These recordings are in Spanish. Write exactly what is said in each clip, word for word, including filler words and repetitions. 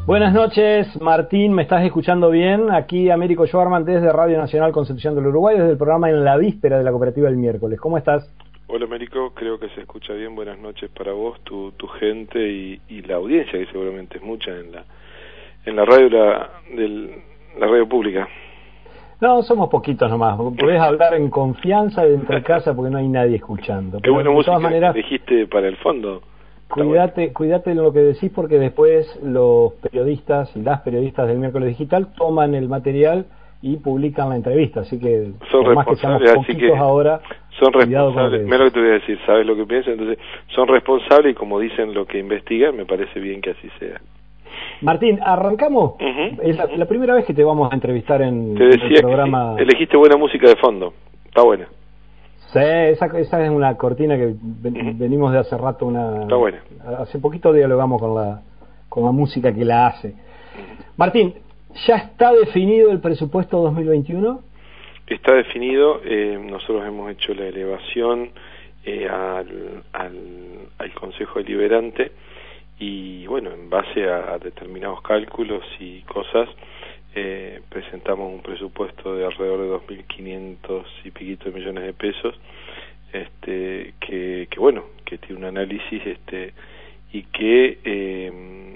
Buenas noches, Martín, ¿me estás escuchando bien? Aquí Américo Schwarman desde Radio Nacional Concepción del Uruguay, desde el programa En la Víspera de la Cooperativa del Miércoles. ¿Cómo estás? Hola Américo, creo que se escucha bien. Buenas noches para vos, tu, tu gente y, y la audiencia, que seguramente es mucha en la en la radio la, del, la radio pública. No, somos poquitos nomás. Podés hablar en confianza dentro de casa porque no hay nadie escuchando. Qué Pero buena de música todas maneras, elegiste para el fondo. Cuídate, bueno. cuídate en lo que decís, porque después los periodistas y las periodistas del Miércoles Digital toman el material y publican la entrevista, así que son por más que seamos poquitos que ahora, son responsables. Mira lo que te voy a decir, sabes lo que pienso, entonces son responsables y como dicen lo que investigan, me parece bien que así sea. Martín, arrancamos. Uh-huh. Es la, la primera vez que te vamos a entrevistar en, te decía en el programa. Que sí. Elegiste buena música de fondo, está buena. Sí, esa, esa es una cortina que ven, uh-huh. venimos de hace rato. Una, está buena. Hace poquito dialogamos con la, con la música que la hace. Uh-huh. Martín, ¿ya está definido el presupuesto dos mil veintiuno? Está definido, eh, nosotros hemos hecho la elevación eh, al, al, al Consejo Deliberante y bueno, en base a, a determinados cálculos y cosas, eh, presentamos un presupuesto de alrededor de dos mil quinientos y piquito de millones de pesos, este, que, que bueno, que tiene un análisis este y que eh,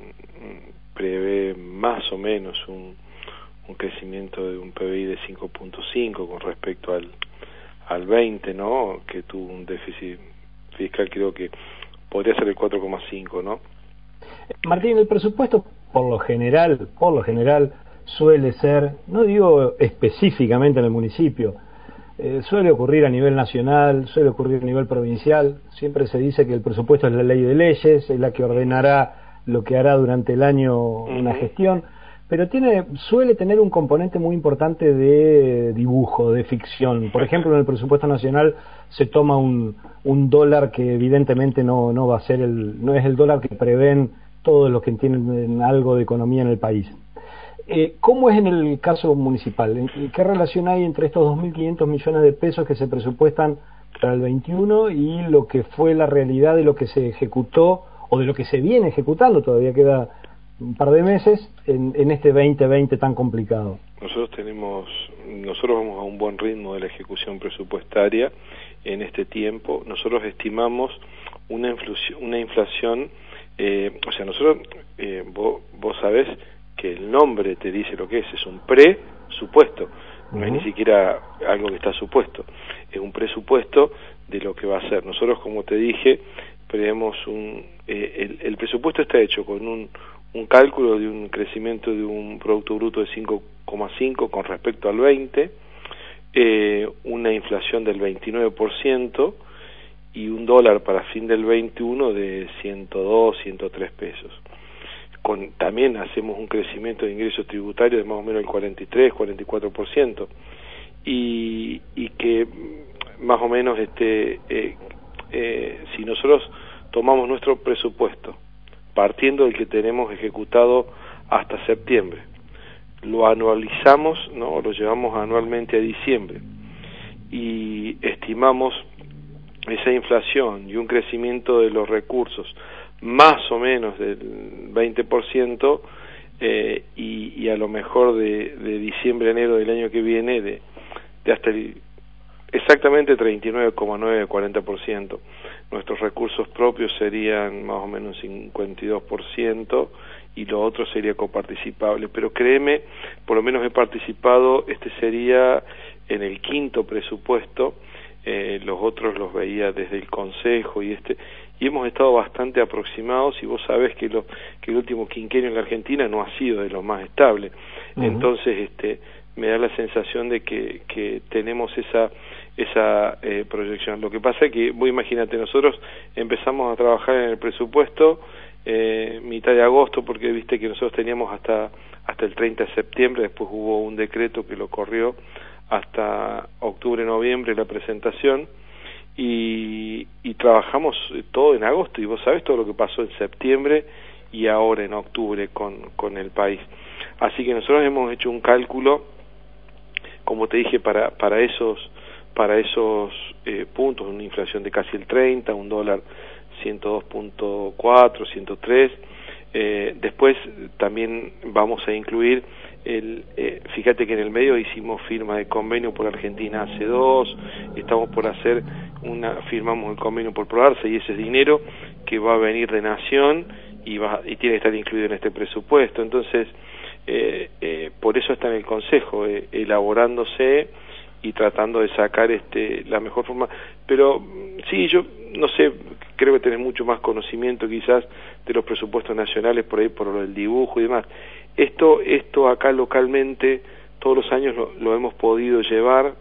prevé más o menos un, un crecimiento de un P B I de cinco punto cinco con respecto al, al veinte, ¿no? Que tuvo un déficit fiscal, creo que podría ser el cuatro coma cinco, ¿no? Martín, el presupuesto por lo general, por lo general suele ser, no digo específicamente en el municipio, eh, suele ocurrir a nivel nacional, suele ocurrir a nivel provincial. Siempre se dice que el presupuesto es la ley de leyes, es la que ordenará lo que hará durante el año una uh-huh. gestión, pero tiene suele tener un componente muy importante de dibujo, de ficción. Por ejemplo, en el presupuesto nacional se toma un, un dólar que evidentemente no, no va a ser el, no es el dólar que prevén todos los que tienen algo de economía en el país. Eh, ¿Cómo es en el caso municipal? ¿Qué relación hay entre estos dos mil quinientos millones de pesos que se presupuestan para el veintiuno y lo que fue la realidad de lo que se ejecutó o de lo que se viene ejecutando? Todavía queda un par de meses en, en este veinte veinte tan complicado. Nosotros tenemos, nosotros vamos a un buen ritmo de la ejecución presupuestaria en este tiempo. Nosotros estimamos una inflación, una inflación eh, o sea, nosotros, eh, vos, vos sabés que el nombre te dice lo que es, es un presupuesto, no uh-huh. es ni siquiera algo que está supuesto, es un presupuesto de lo que va a ser. Nosotros, como te dije, prevemos un, eh, el, el presupuesto está hecho con un, un cálculo de un crecimiento de un Producto Bruto de cinco coma cinco con respecto al veinte, eh, una inflación del veintinueve por ciento y un dólar para fin del veintiuno de ciento dos, ciento tres pesos. Con, también hacemos un crecimiento de ingresos tributarios de más o menos el cuarenta y tres, cuarenta y cuatro por ciento y, y que más o menos este eh, eh, si nosotros tomamos nuestro presupuesto partiendo del que tenemos ejecutado hasta septiembre, lo anualizamos, ¿no? Lo llevamos anualmente a diciembre y estimamos esa inflación y un crecimiento de los recursos más o menos del veinte por ciento eh, y, y a lo mejor de, de diciembre a enero del año que viene de, de hasta el, exactamente treinta y nueve coma nueve, cuarenta por ciento. Nuestros recursos propios serían más o menos cincuenta y dos por ciento y lo otro sería coparticipable, pero créeme, por lo menos he participado, este sería en el quinto presupuesto. Eh, los otros los veía desde el Consejo y este y hemos estado bastante aproximados y vos sabés que, lo, que el último quinquenio en la Argentina no ha sido de los más estables. Uh-huh. Entonces este me da la sensación de que, que tenemos esa esa eh, proyección. Lo que pasa es que, vos imagínate, nosotros empezamos a trabajar en el presupuesto eh, mitad de agosto, porque viste que nosotros teníamos hasta hasta el treinta de septiembre, después hubo un decreto que lo corrió hasta octubre, noviembre la presentación y, y trabajamos todo en agosto y vos sabés todo lo que pasó en septiembre y ahora en octubre con, con el país. Así que nosotros hemos hecho un cálculo, como te dije, para, para esos, para esos eh, puntos, una inflación de casi el treinta, un dólar ciento dos punto cuatro, ciento tres, Eh, después también vamos a incluir, el, eh, fíjate que en el medio hicimos firma de convenio por Argentina hace dos, estamos por hacer una, firmamos el convenio por Proarce y ese es dinero que va a venir de Nación y, va, y tiene que estar incluido en este presupuesto. Entonces, eh, eh, por eso está en el Consejo, eh, elaborándose y tratando de sacar este la mejor forma. Pero sí, yo no sé, creo que tenés mucho más conocimiento quizás de los presupuestos nacionales por ahí, por el dibujo y demás. Esto, esto acá localmente todos los años lo, lo hemos podido llevar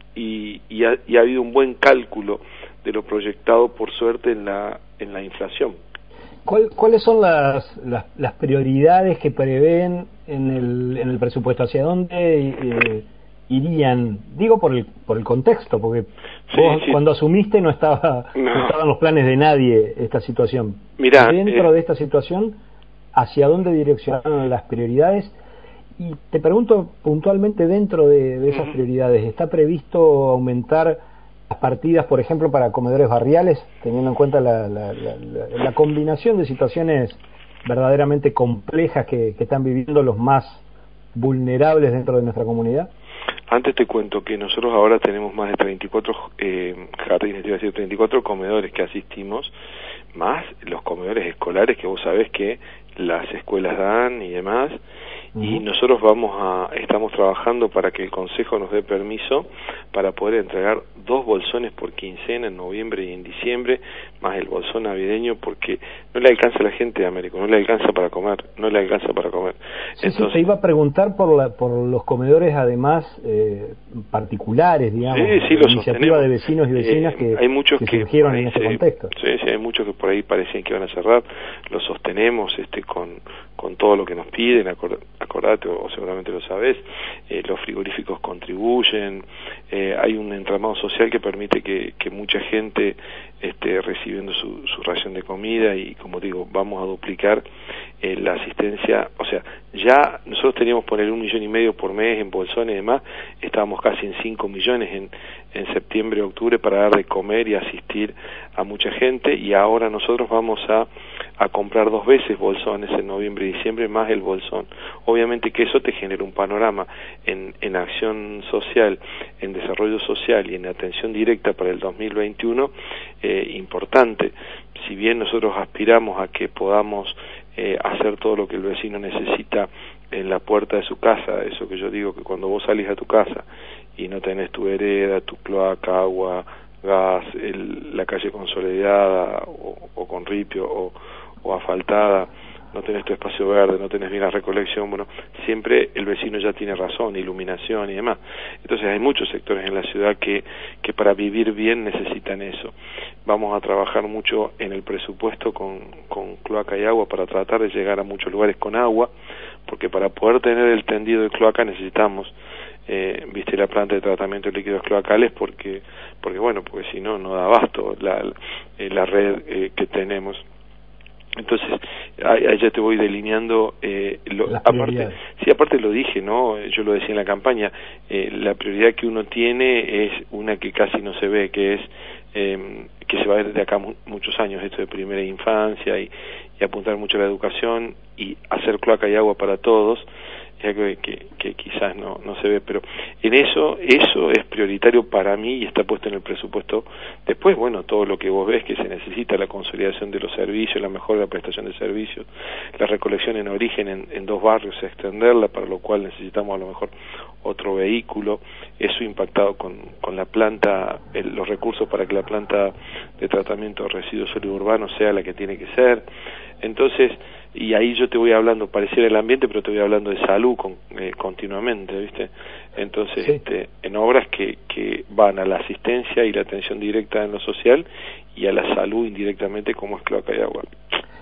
y, y, ha, y ha habido un buen cálculo de lo proyectado por suerte en la en la inflación. ¿Cuál, ¿Cuáles son las, las, las prioridades que prevén en el, en el presupuesto? ¿Hacia dónde eh, irían? Digo por el, por el contexto, porque sí, vos sí. cuando asumiste no estaba no. no estaban los planes de nadie esta situación. Mirá, Dentro eh... de esta situación, ¿hacia dónde direccionaron las prioridades? Y te pregunto puntualmente dentro de, de esas uh-huh. prioridades, ¿está previsto aumentar las partidas, por ejemplo, para comedores barriales, teniendo en cuenta la, la, la, la, la combinación de situaciones verdaderamente complejas que, que están viviendo los más vulnerables dentro de nuestra comunidad? Antes te cuento que nosotros ahora tenemos más de treinta y cuatro eh, jardines, te iba a decir treinta y cuatro comedores que asistimos, más los comedores escolares que vos sabés que las escuelas dan y demás. Uh-huh. Y nosotros vamos a estamos trabajando para que el Consejo nos dé permiso para poder entregar dos bolsones por quincena en noviembre y en diciembre, más el bolsón navideño, porque no le alcanza a la gente de América, no le alcanza para comer, no le alcanza para comer. Sí, Entonces, sí, te iba a preguntar por la, por los comedores además eh, particulares, digamos, sí, sí, los iniciativa de vecinos y vecinas eh, que, hay muchos que, que surgieron ahí, en este sí, contexto. Sí, sí, hay muchos que por ahí parecían que iban a cerrar, los sostenemos este con, con todo lo que nos piden, acord, acordate, o, o seguramente lo sabés, eh, los frigoríficos contribuyen, eh, hay un entramado social que permite que, que mucha gente esté recibiendo su, su ración de comida y, como digo, vamos a duplicar eh, la asistencia. O sea, ya nosotros teníamos poner un millón y medio por mes en bolsones y demás, estábamos casi en cinco millones en, en septiembre, octubre para dar de comer y asistir a mucha gente, y ahora nosotros vamos a, a comprar dos veces bolsones en noviembre y diciembre más el bolsón. Obviamente que eso te genera un panorama en, en acción social, en desarrollo social y en atención directa para el dos mil veintiuno eh, importante. Si bien nosotros aspiramos a que podamos eh, hacer todo lo que el vecino necesita en la puerta de su casa, eso que yo digo, que cuando vos salís a tu casa y no tenés tu vereda, tu cloaca, agua, gas, el, la calle consolidada o, o con ripio o, o asfaltada, no tenés tu espacio verde, no tenés bien la recolección, bueno, siempre el vecino ya tiene razón, iluminación y demás. Entonces hay muchos sectores en la ciudad que, que para vivir bien necesitan eso. Vamos a trabajar mucho en el presupuesto con, con cloaca y agua para tratar de llegar a muchos lugares con agua, porque para poder tener el tendido de cloaca necesitamos Eh, viste la planta de tratamiento de líquidos cloacales, porque porque bueno, porque si no no da abasto la, la red eh, que tenemos. Entonces ahí, ahí ya te voy delineando eh, lo, aparte sí aparte lo dije, no, yo lo decía en la campaña, eh, la prioridad que uno tiene es una que casi no se ve, que es eh, que se va a ver de acá mu muchos años, esto de primera infancia y, y apuntar mucho a la educación y hacer cloaca y agua para todos, ya que, que, que quizás no, no se ve, pero en eso, eso es prioritario para mí y está puesto en el presupuesto. Después, bueno, todo lo que vos ves que se necesita, la consolidación de los servicios, la mejora de la prestación de servicios, la recolección en origen en, en dos barrios, extenderla, para lo cual necesitamos a lo mejor otro vehículo, eso impactado con, con la planta, el, los recursos para que la planta de tratamiento de residuos sólidos urbanos sea la que tiene que ser. Entonces, y ahí yo te voy hablando, pareciera el ambiente, pero te voy hablando de salud con, eh, continuamente, ¿viste? Entonces, sí. este, en obras que, que van a la asistencia y la atención directa en lo social y a la salud indirectamente, como es cloaca y agua.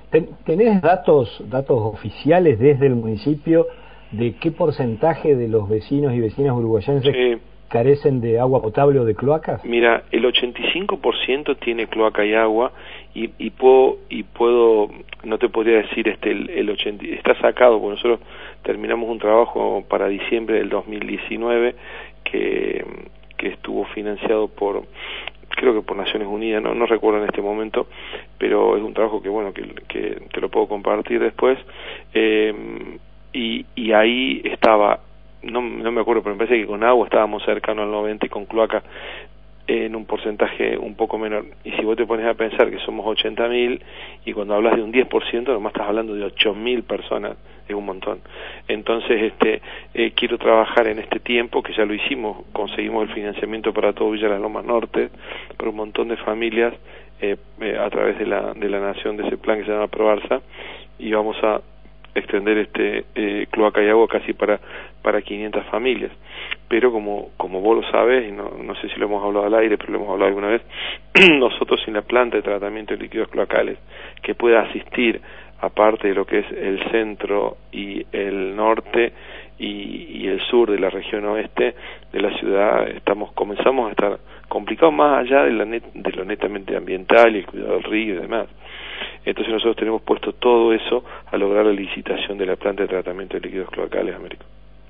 ¿Tenés datos, datos oficiales desde el municipio de qué porcentaje de los vecinos y vecinas uruguayenses sí. carecen de agua potable o de cloacas? Mira, el ochenta y cinco por ciento tiene cloaca y agua, y, y puedo y puedo no te podría decir este el, el ochenta está sacado, porque nosotros terminamos un trabajo para diciembre del dos mil diecinueve que que estuvo financiado por creo que por Naciones Unidas, no no recuerdo en este momento, pero es un trabajo que bueno que, que te lo puedo compartir después, eh, y, y ahí estaba, no, no me acuerdo, pero me parece que con agua estábamos cercanos al noventa y con cloaca en un porcentaje un poco menor. Y si vos te pones a pensar que somos ochenta mil y cuando hablas de un diez por ciento nomás estás hablando de ocho mil personas, es un montón. Entonces este eh, quiero trabajar en este tiempo, que ya lo hicimos, conseguimos el financiamiento para todo Villa Las Lomas Norte, para un montón de familias eh, eh, a través de la, de la nación, de ese plan que se llama Probarsa, y vamos a extender este eh, cloaca y agua casi para para quinientas familias. Pero como como vos lo sabés, y no, no sé si lo hemos hablado al aire, pero lo hemos hablado alguna vez, nosotros sin la planta de tratamiento de líquidos cloacales que pueda asistir, aparte de lo que es el centro y el norte y, y el sur de la región oeste de la ciudad, estamos comenzamos a estar complicados más allá de, la net, de lo netamente ambiental y el cuidado del río y demás. Entonces nosotros tenemos puesto todo eso a lograr la licitación de la planta de tratamiento de líquidos cloacales, Américo.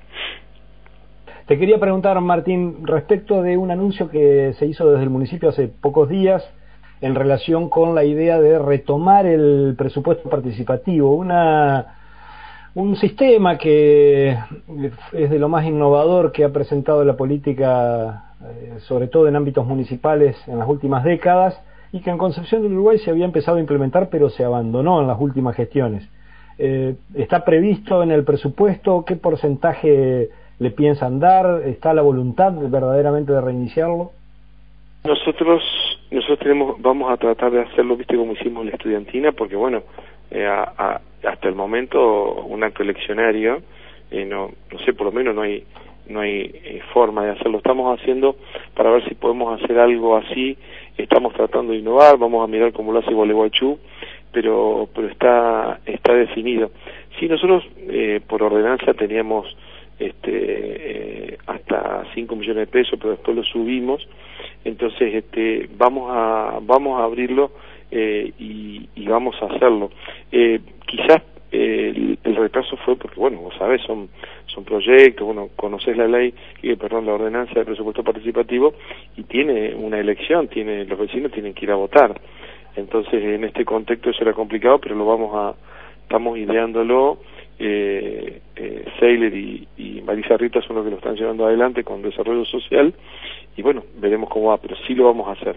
Te quería preguntar, Martín, respecto de un anuncio que se hizo desde el municipio hace pocos días en relación con la idea de retomar el presupuesto participativo, una un sistema que es de lo más innovador que ha presentado la política, eh, sobre todo en ámbitos municipales en las últimas décadas, y que en Concepción del Uruguay se había empezado a implementar, pero se abandonó en las últimas gestiones. Eh, ¿Está previsto en el presupuesto? ¿Qué porcentaje le piensan dar? ¿Está la voluntad verdaderamente de reiniciarlo? Nosotros nosotros tenemos, vamos a tratar de hacerlo, viste, como hicimos en la estudiantina, porque bueno, eh, a, a, hasta el momento un acto eleccionario, eh, no no sé, por lo menos no hay no hay eh, forma de hacerlo. Estamos haciendo para ver si podemos hacer algo así. Estamos tratando de innovar, vamos a mirar cómo lo hace Gualeguaychú, pero pero está está definido. Sí, nosotros eh, por ordenanza teníamos este eh, hasta cinco millones de pesos, pero después lo subimos. Entonces este vamos a vamos a abrirlo eh, y, y vamos a hacerlo. Eh, quizás eh, el, el retraso fue porque, bueno, vos sabés, son son proyectos, bueno, conocés la ley, eh, perdón, la ordenanza de presupuesto participativo, y tiene una elección, tiene los vecinos tienen que ir a votar. Entonces, en este contexto eso era complicado, pero lo vamos a, estamos ideándolo. Eh, eh, Seiler y, y Marisa Rita son los que lo están llevando adelante con desarrollo social, y bueno, veremos cómo va, pero sí lo vamos a hacer.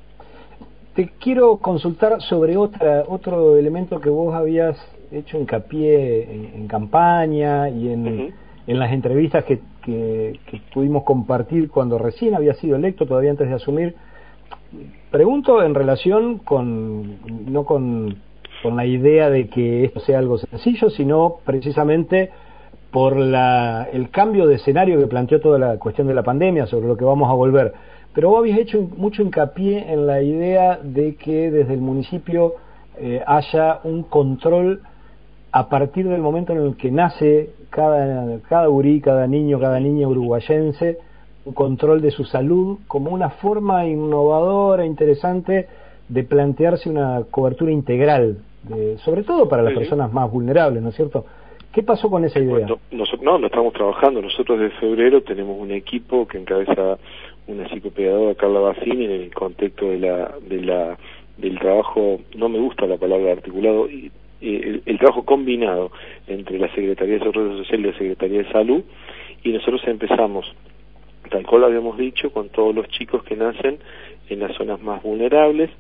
Te quiero consultar sobre otra otro elemento que vos habías hecho hincapié en, en campaña y en, uh-huh. en las entrevistas que, que, que pudimos compartir cuando recién había sido electo, todavía antes de asumir. Pregunto en relación con, no con, con la idea de que esto sea algo sencillo, sino precisamente por la, el cambio de escenario que planteó toda la cuestión de la pandemia, sobre lo que vamos a volver. Pero vos habías hecho mucho hincapié en la idea de que desde el municipio eh, haya un control a partir del momento en el que nace cada, cada gurí, cada niño, cada niña uruguayense, un control de su salud como una forma innovadora, interesante de plantearse una cobertura integral, de, sobre todo para las sí, personas más vulnerables, ¿no es cierto? ¿Qué pasó con esa idea? Bueno, nosotros, no, no estamos trabajando. Nosotros desde febrero tenemos un equipo que encabeza una psicopedagoga, Carla Bassini, en el contexto de la, de la, del trabajo, no me gusta la palabra articulado, y, y el, el trabajo combinado entre la Secretaría de Desarrollo Social y la Secretaría de Salud, y nosotros empezamos, tal cual lo habíamos dicho, con todos los chicos que nacen en las zonas más vulnerables.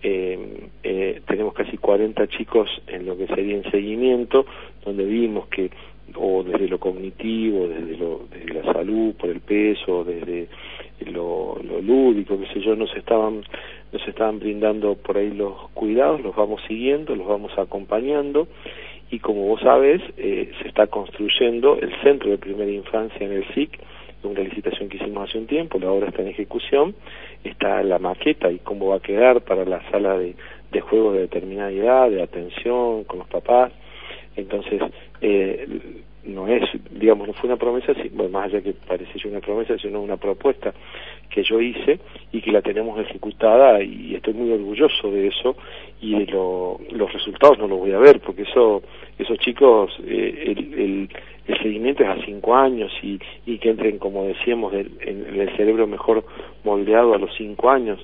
Eh, eh, tenemos casi cuarenta chicos en lo que sería en seguimiento, donde vimos que, o desde lo cognitivo, desde, lo, desde la salud, por el peso, desde lo, lo lúdico, qué sé yo, nos estaban, nos estaban brindando por ahí los cuidados, los vamos siguiendo, los vamos acompañando, y como vos sabés, eh, se está construyendo el Centro de Primera Infancia en el S I C, una licitación que hicimos hace un tiempo, la obra está en ejecución, está la maqueta y cómo va a quedar para la sala de, de juegos de determinada edad, de atención con los papás. Entonces, eh, no es, digamos, no fue una promesa, bueno, más allá que parece una promesa, sino una propuesta que yo hice y que la tenemos ejecutada, y estoy muy orgulloso de eso, y de lo, los resultados no los voy a ver, porque eso esos chicos, eh, el, el, el seguimiento es a cinco años y, y que entren, como decíamos, el, en, en el cerebro mejor moldeado a los cinco años.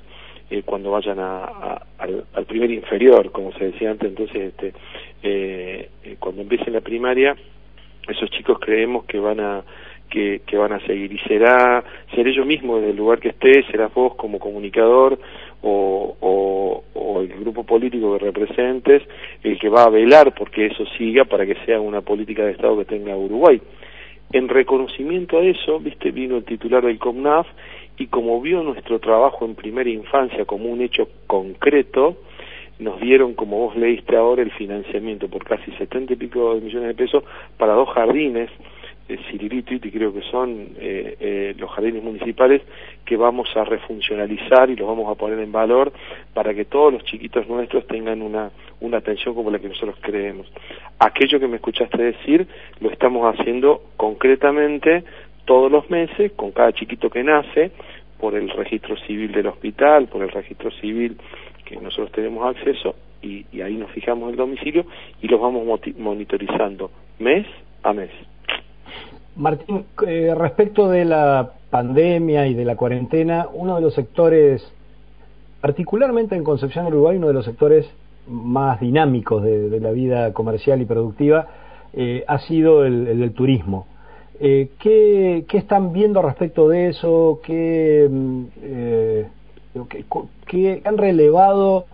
eh, cuando vayan a, a, al, al primer inferior, como se decía antes. Entonces, este, eh, eh, cuando empiecen la primaria, esos chicos creemos que van a que, que van a seguir, y será ser ellos mismos en el lugar que esté, serás vos como comunicador o, o, o el grupo político que representes el que va a velar porque eso siga, para que sea una política de Estado que tenga Uruguay. En reconocimiento a eso, viste, vino el titular del COMNAF, y como vio nuestro trabajo en primera infancia como un hecho concreto, nos dieron, como vos leíste ahora, el financiamiento por casi setenta y pico de millones de pesos para dos jardines, eh, Cirilito, y creo que son eh, eh, los jardines municipales, que vamos a refuncionalizar y los vamos a poner en valor para que todos los chiquitos nuestros tengan una, una atención como la que nosotros creemos. Aquello que me escuchaste decir, lo estamos haciendo concretamente todos los meses, con cada chiquito que nace, por el registro civil del hospital, por el registro civil que nosotros tenemos acceso, y, y ahí nos fijamos el domicilio y los vamos monitorizando mes a mes. Martín, eh, respecto de la pandemia y de la cuarentena, uno de los sectores, particularmente en Concepción, Uruguay, uno de los sectores más dinámicos de, de la vida comercial y productiva, eh, ha sido el, el del turismo. Eh, ¿qué, ¿Qué están viendo respecto de eso? ¿Qué, eh, qué, qué han relevado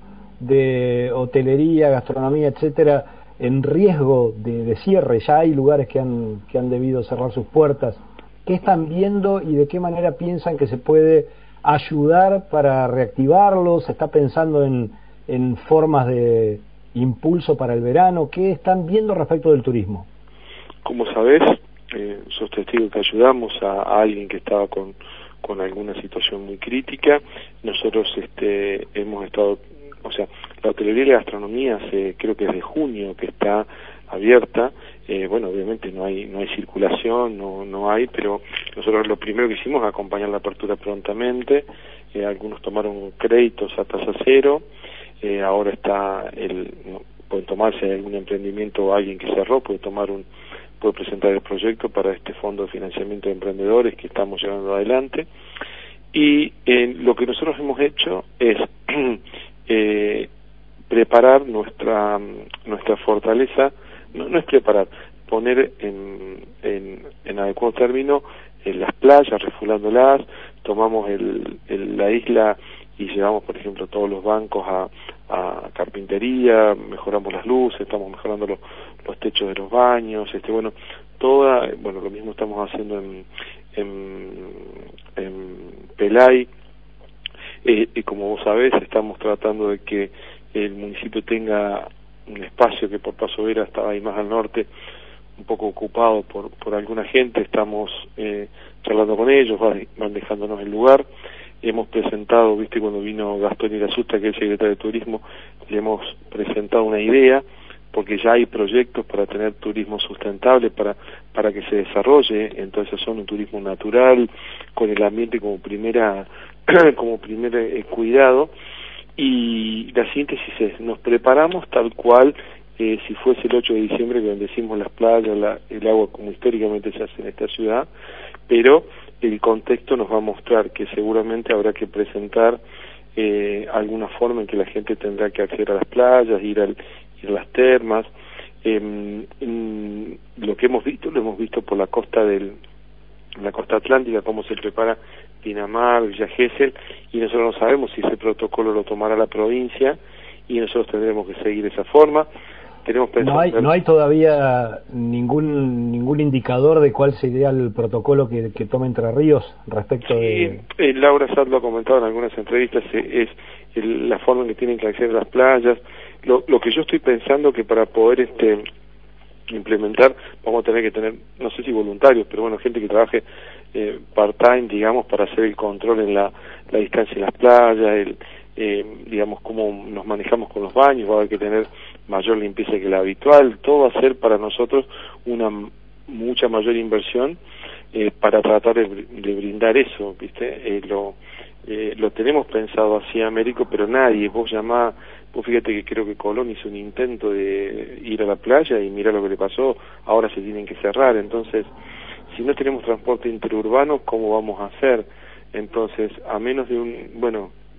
de hotelería, gastronomía, etcétera, en riesgo de, de cierre? Ya hay lugares que han, que han debido cerrar sus puertas. ¿Qué están viendo y de qué manera piensan que se puede ayudar para reactivarlos? ¿Se está pensando en, en formas de impulso para el verano? ¿Qué están viendo respecto del turismo? Como sabés, eh, sos testigo que ayudamos a, a alguien que estaba con, con alguna situación muy crítica. Nosotros este, hemos estado, o sea, la hotelería y la gastronomía hace, creo que desde junio que está abierta. Eh, bueno, obviamente no hay no hay circulación, no no hay, pero nosotros lo primero que hicimos es acompañar la apertura prontamente. Eh, algunos tomaron créditos a tasa cero. Eh, ahora está el no, pueden tomarse algún emprendimiento o alguien que cerró puede tomar un puede presentar el proyecto para este fondo de financiamiento de emprendedores que estamos llevando adelante. Y eh, lo que nosotros hemos hecho es eh, preparar nuestra nuestra fortaleza. No, no es preparar, poner en, en, en adecuado término en las playas, refulándolas. Tomamos el, el, la isla y llevamos, por ejemplo, todos los bancos a, a carpintería, mejoramos las luces, estamos mejorando los, los techos de los baños, este bueno, toda, bueno, lo mismo estamos haciendo en, en, en Pelay, eh, y como vos sabés, estamos tratando de que el municipio tenga un espacio que por Paso Vera estaba ahí más al norte, un poco ocupado por, por alguna gente. Estamos eh, charlando con ellos, van, van dejándonos el lugar. Hemos presentado, viste, cuando vino Gastón Irasusta, que es el secretario de Turismo, le hemos presentado una idea, porque ya hay proyectos para tener turismo sustentable, para para que se desarrolle en toda esa zona un turismo natural, con el ambiente como primera como primer eh, cuidado. Y la síntesis es, nos preparamos tal cual eh, si fuese el ocho de diciembre, que bendecimos las playas, la, el agua como históricamente se hace en esta ciudad, pero el contexto nos va a mostrar que seguramente habrá que presentar eh, alguna forma en que la gente tendrá que acceder a las playas, ir, al, ir a las termas. Eh, en lo que hemos visto, lo hemos visto por la costa del la costa atlántica, cómo se prepara Pinamar, Villa Gesell, y nosotros no sabemos si ese protocolo lo tomará la provincia, y nosotros tendremos que seguir esa forma. Tenemos no hay no hay todavía ningún ningún indicador de cuál sería el protocolo que, que tome Entre Ríos respecto sí, de... eh, Laura Sad lo ha comentado en algunas entrevistas, eh, es el, la forma en que tienen que acceder a las playas. Lo, lo que yo estoy pensando que para poder este implementar vamos a tener que tener, no sé si voluntarios, pero bueno, gente que trabaje eh, part-time, digamos, para hacer el control en la, la distancia en las playas, el, eh, digamos, cómo nos manejamos con los baños. Va a haber que tener mayor limpieza que la habitual. Todo va a ser para nosotros una mucha mayor inversión eh, para tratar de, de brindar eso, ¿viste? Eh, lo, eh, lo tenemos pensado así, Américo, pero nadie, vos llamás, vos fíjate que creo que Colón hizo un intento de ir a la playa y mira lo que le pasó, ahora se tienen que cerrar. Entonces, si no tenemos transporte interurbano, ¿cómo vamos a hacer? Entonces, a menos de un, bueno,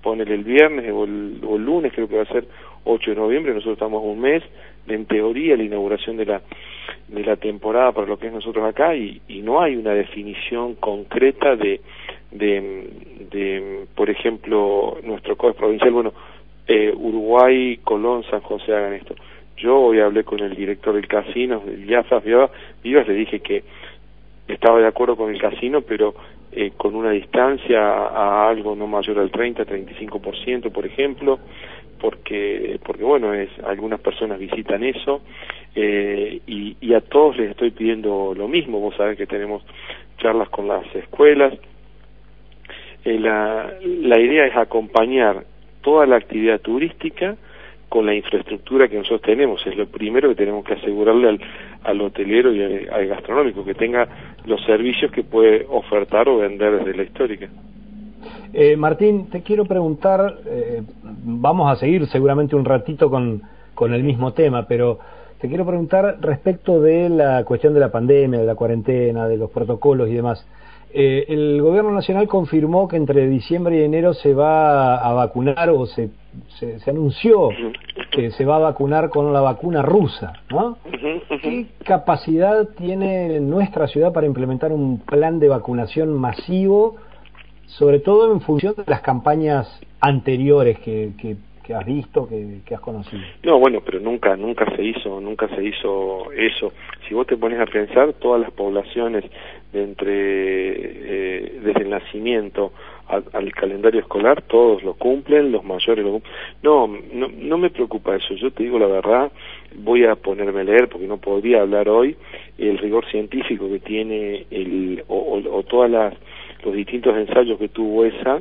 ponele el viernes o el, o el lunes, creo que va a ser ocho de noviembre, nosotros estamos un mes de, en teoría, la inauguración de la de la temporada para lo que es nosotros acá, y, y no hay una definición concreta de, de, de por ejemplo, nuestro C O E provincial, bueno, eh, Uruguay, Colón, San José hagan esto. Yo hoy hablé con el director del casino, del I A F A Vivas, le dije que estaba de acuerdo con el casino, pero eh, con una distancia a, a algo no mayor al treinta, treinta y cinco por ciento, por ejemplo, porque, porque bueno, es algunas personas visitan eso, eh, y, y a todos les estoy pidiendo lo mismo. Vos sabés que tenemos charlas con las escuelas. Eh, la, la idea es acompañar toda la actividad turística con la infraestructura que nosotros tenemos. Es lo primero que tenemos que asegurarle al, al hotelero y al, al gastronómico, que tenga los servicios que puede ofertar o vender desde la histórica. Eh, Martín, te quiero preguntar, eh, vamos a seguir seguramente un ratito con, con el mismo tema, pero te quiero preguntar respecto de la cuestión de la pandemia, de la cuarentena, de los protocolos y demás. Eh, el gobierno nacional confirmó que entre diciembre y enero se va a vacunar, o se, se, se anunció que se va a vacunar con la vacuna rusa, ¿no? ¿Qué capacidad tiene nuestra ciudad para implementar un plan de vacunación masivo, sobre todo en función de las campañas anteriores que, que, que has visto, que, que has conocido? No, bueno, pero nunca nunca se hizo nunca se hizo eso. Si vos te pones a pensar, todas las poblaciones de entre eh, desde el nacimiento al, al calendario escolar, todos lo cumplen, los mayores lo cumplen. No, no, no me preocupa eso. Yo te digo la verdad, voy a ponerme a leer, porque no podría hablar hoy, el rigor científico que tiene el o, o, o todas las los distintos ensayos que tuvo esa.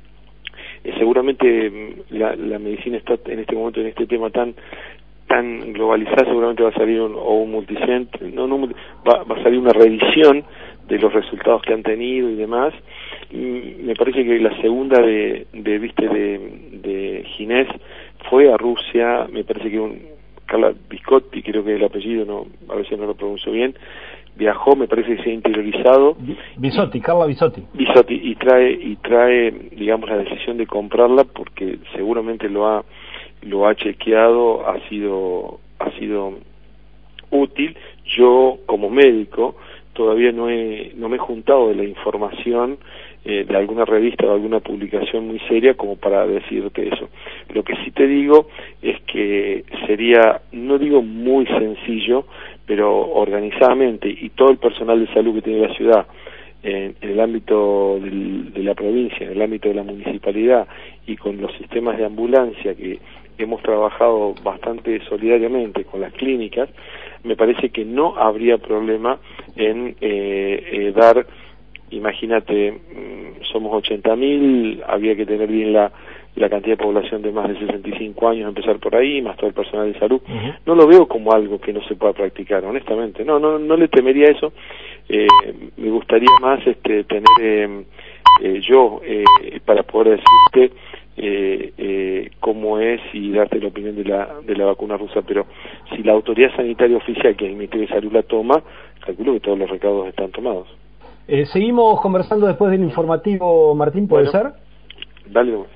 Eh, seguramente la, la medicina está en este momento en este tema tan tan globalizada, seguramente va a salir un, o un multicentro, no, no va, va a salir una revisión de los resultados que han tenido y demás. Y me parece que la segunda de, de viste de, de Ginés fue a Rusia. Me parece que un Carla Biscotti, creo que es el apellido, no, a veces no lo pronuncio bien, viajó, me parece que se ha interiorizado. Bisotti, Carla Bisotti. Bisotti, y trae, y trae, digamos, la decisión de comprarla porque seguramente lo ha, lo ha chequeado, ha sido, ha sido útil. Yo, como médico, todavía no he, no me he juntado de la información eh, de alguna revista o alguna publicación muy seria como para decirte eso. Lo que sí te digo es que sería, no digo muy sencillo, pero organizadamente, y todo el personal de salud que tiene la ciudad en, en el ámbito del, de la provincia, en el ámbito de la municipalidad, y con los sistemas de ambulancia que hemos trabajado bastante solidariamente con las clínicas, me parece que no habría problema en eh, eh, dar, imagínate, somos ochenta mil, había que tener bien la la cantidad de población de más de sesenta y cinco años, empezar por ahí, más todo el personal de salud. Uh-huh. No lo veo como algo que no se pueda practicar, honestamente. No, no, no le temería eso. Eh, me gustaría más este tener eh, eh, yo eh, para poder decirte eh, eh, cómo es y darte la opinión de la de la vacuna rusa, pero si la autoridad sanitaria oficial, que es el Ministerio de Salud, la toma, calculo que todos los recaudos están tomados. Eh, seguimos conversando después del informativo, Martín, ¿puede bueno, ser? Dale, nomás.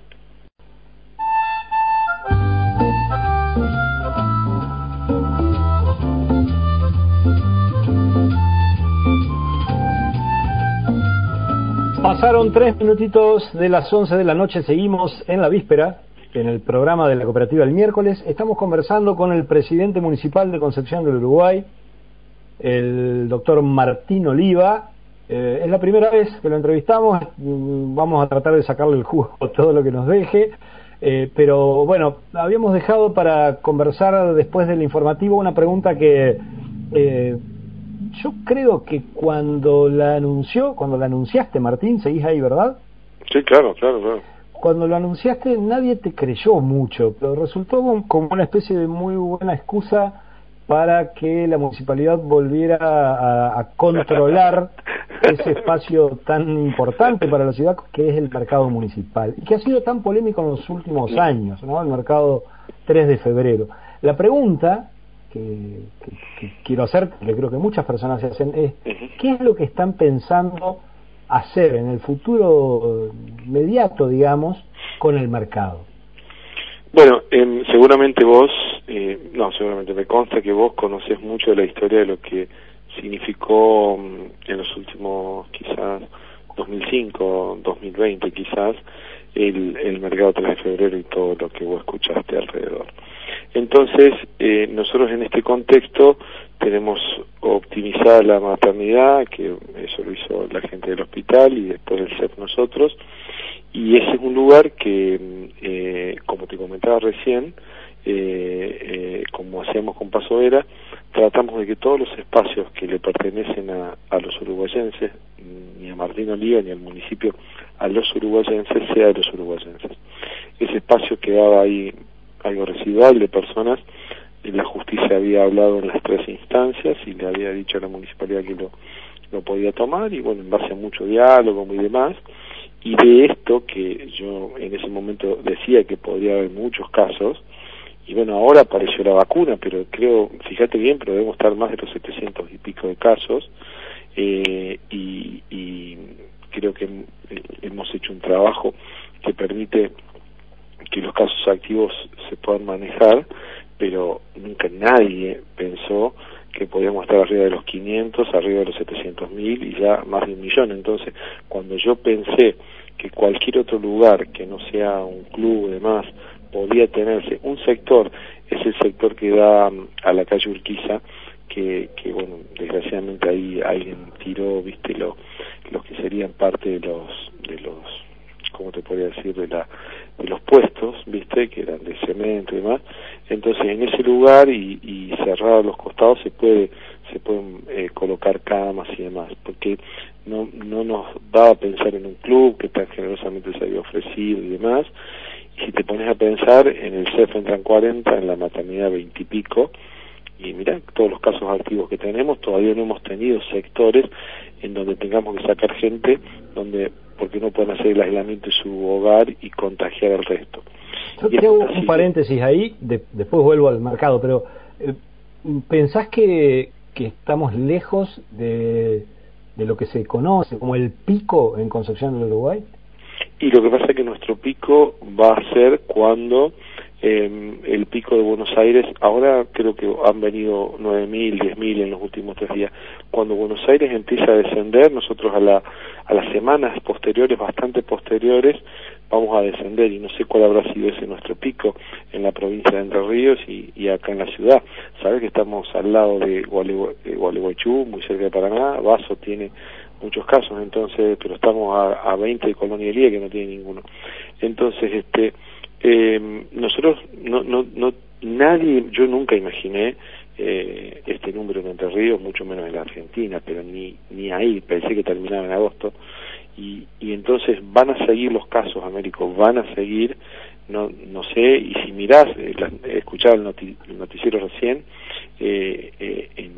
Pasaron tres minutitos de las once de la noche, seguimos en la víspera, en el programa de la cooperativa el miércoles. Estamos conversando con el presidente municipal de Concepción del Uruguay, el doctor Martín Oliva. Eh, es la primera vez que lo entrevistamos, vamos a tratar de sacarle el jugo todo lo que nos deje, eh, pero bueno, habíamos dejado para conversar después del informativo una pregunta que... Eh, yo creo que cuando la anunció, cuando la anunciaste, Martín, seguís ahí, ¿verdad? Sí, claro, claro, claro. Cuando lo anunciaste nadie te creyó mucho, pero resultó como una especie de muy buena excusa para que la municipalidad volviera a, a controlar ese espacio tan importante para la ciudad que es el mercado municipal, y que ha sido tan polémico en los últimos años, ¿no? El mercado tres de febrero. La pregunta Que, que, que quiero hacer, que creo que muchas personas se hacen, es ¿qué es lo que están pensando hacer en el futuro inmediato, digamos, con el mercado? Bueno, eh, seguramente vos, eh, no, seguramente me consta que vos conocés mucho de la historia de lo que significó um, en los últimos, quizás, dos mil cinco, dos mil veinte, quizás, el, el mercado tres de febrero y todo lo que vos escuchaste alrededor. Entonces, eh, nosotros en este contexto tenemos optimizada la maternidad, que eso lo hizo la gente del hospital y después el C E P nosotros, y ese es un lugar que, eh, como te comentaba recién, eh, eh, como hacíamos con Paso Vera, tratamos de que todos los espacios que le pertenecen a, a los uruguayenses, ni a Martín Oliva ni al municipio, a los uruguayenses, sea de los uruguayenses. Ese espacio quedaba ahí algo residual de personas, la justicia había hablado en las tres instancias y le había dicho a la municipalidad que lo, lo podía tomar, y bueno, en base a mucho diálogo y demás, y de esto que yo en ese momento decía que podría haber muchos casos, y bueno, ahora apareció la vacuna, pero creo, fíjate bien, pero debemos estar más de los setecientos y pico de casos, eh, y, y creo que hemos hecho un trabajo que permite que los casos activos se puedan manejar, pero nunca nadie pensó que podíamos estar arriba de los quinientos, arriba de los setecientos mil y ya más de un millón. Entonces, cuando yo pensé que cualquier otro lugar que no sea un club y demás podía tenerse, un sector es el sector que da a la calle Urquiza, que, que bueno, desgraciadamente ahí alguien tiró, viste, lo, los que serían parte de los, de los, ¿cómo te podría decir?, de la de los puestos, viste, que eran de cemento y demás. Entonces en ese lugar y, y cerrado a los costados se puede se pueden eh, colocar camas y demás, porque no no nos daba a pensar en un club que tan generosamente se había ofrecido y demás. Y si te pones a pensar, en el C E F entran cuarenta, en la maternidad veinte y pico, y mirá, todos los casos activos que tenemos, todavía no hemos tenido sectores en donde tengamos que sacar gente, donde porque no pueden hacer el aislamiento de su hogar y contagiar al resto. Yo te hago un paréntesis ahí, de, después vuelvo al mercado, pero eh, ¿pensás que, que estamos lejos de, de lo que se conoce como el pico en Concepción del Uruguay? Y lo que pasa es que nuestro pico va a ser cuando eh, el pico de Buenos Aires, ahora creo que han venido nueve mil, diez mil en los últimos tres días, cuando Buenos Aires empieza a descender, nosotros a la a las semanas posteriores, bastante posteriores, vamos a descender, y no sé cuál habrá sido ese nuestro pico en la provincia de Entre Ríos y, y acá en la ciudad. Sabes que estamos al lado de Gualeguaychú, muy cerca de Paraná. Basso tiene muchos casos, entonces, pero estamos a, a veinte de Colonia Elía, que no tiene ninguno. Entonces, este eh, nosotros no, no, no, nadie, yo nunca imaginé eh, este número en Entre Ríos, mucho menos en la Argentina, pero ni ni ahí, pensé que terminaba en agosto. Y, y entonces van a seguir los casos, Américo, van a seguir, no no sé, y si mirás, eh, la, escuchaba el, noti, el noticiero recién, eh, eh, en,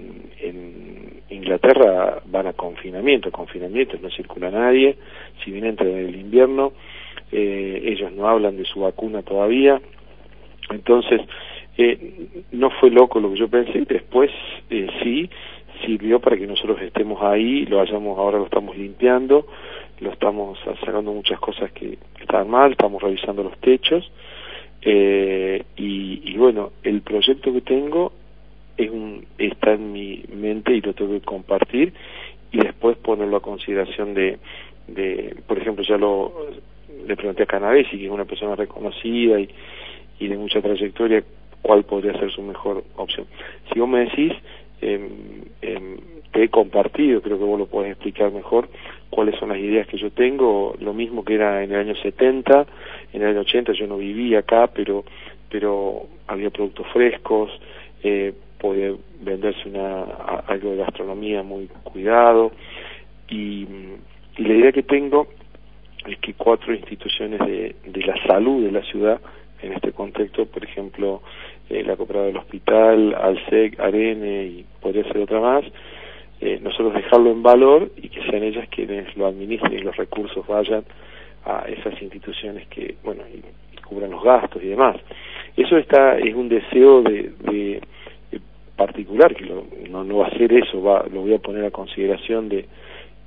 en Inglaterra van a confinamiento, confinamiento, no circula nadie, si bien entra en el invierno, eh, ellos no hablan de su vacuna todavía, entonces eh, no fue loco lo que yo pensé, después eh, sí, sirvió para que nosotros estemos ahí, lo hayamos, ahora lo estamos limpiando, lo estamos sacando muchas cosas que estaban mal, estamos revisando los techos, eh, y, y bueno, el proyecto que tengo es un, está en mi mente y lo tengo que compartir y después ponerlo a consideración de, de por ejemplo, ya lo le pregunté a Canavesi, que es una persona reconocida y, y de mucha trayectoria, cuál podría ser su mejor opción. Si vos me decís, eh, eh, te he compartido, creo que vos lo podés explicar mejor, cuáles son las ideas que yo tengo, lo mismo que era en el año setenta, en el año ochenta yo no vivía acá, pero pero había productos frescos, eh, podía venderse una a, algo de gastronomía muy cuidado, y, y la idea que tengo es que cuatro instituciones de, de la salud de la ciudad, en este contexto, por ejemplo, eh, la Cooperadora del Hospital, ALSEC, ARENE y podría ser otra más, eh, nosotros dejarlo en valor y que sean ellas quienes lo administren y los recursos vayan a esas instituciones que, bueno, y, y cubran los gastos y demás. Eso está es un deseo de, de, de particular, que lo, no, no va a ser eso, va, lo voy a poner a consideración de, de,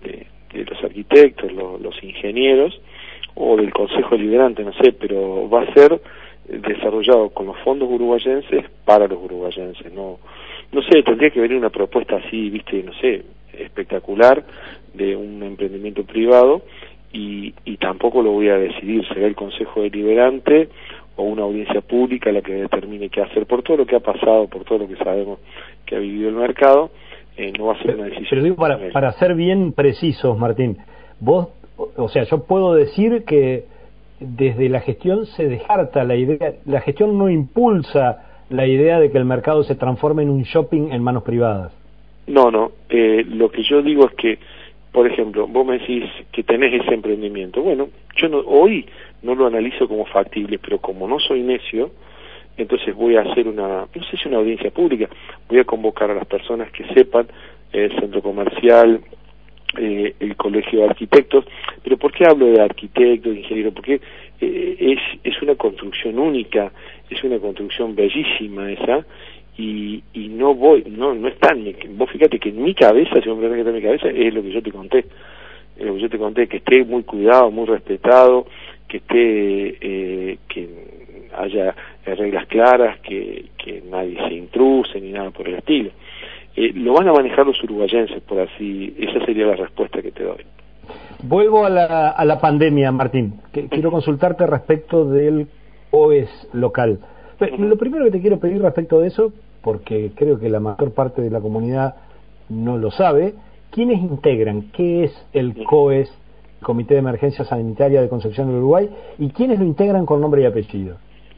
de los arquitectos, lo, los ingenieros, o del Consejo Deliberante, no sé, pero va a ser desarrollado con los fondos uruguayenses para los uruguayenses. No, no sé, tendría que venir una propuesta así, viste, no sé, espectacular de un emprendimiento privado, y, y tampoco lo voy a decidir, será el Consejo Deliberante o una audiencia pública la que determine qué hacer. Por todo lo que ha pasado, por todo lo que sabemos que ha vivido el mercado, eh, no va a ser una decisión. Pero digo, para, para ser bien precisos, Martín, vos, o sea, yo puedo decir que desde la gestión se descarta la idea, la gestión no impulsa la idea de que el mercado se transforme en un shopping en manos privadas. No, no, eh, lo que yo digo es que, por ejemplo, vos me decís que tenés ese emprendimiento. Bueno, yo no, hoy no lo analizo como factible, pero como no soy necio, entonces voy a hacer una, no sé si una audiencia pública, voy a convocar a las personas que sepan, el centro comercial, eh, el colegio de arquitectos. Pero ¿por qué hablo de arquitecto, de ingeniero? Porque eh, es, es una construcción única, es una construcción bellísima esa, y, y no voy, no, no está en mi, vos fíjate que en mi cabeza, si me preguntás que está en mi cabeza, es lo que yo te conté, es lo que yo te conté, que esté muy cuidado, muy respetado, que esté, eh, que haya reglas claras, que, que nadie se intruse ni nada por el estilo. Eh, lo van a manejar los uruguayenses, por así, esa sería la respuesta que te doy. Vuelvo a la, a la pandemia, Martín, que quiero consultarte respecto del C O E S local. Pero lo primero que te quiero pedir respecto de eso, porque creo que la mayor parte de la comunidad no lo sabe, ¿quiénes integran? ¿Qué es el C O E S, Comité de Emergencia Sanitaria de Concepción del Uruguay, y quiénes lo integran con nombre y apellido?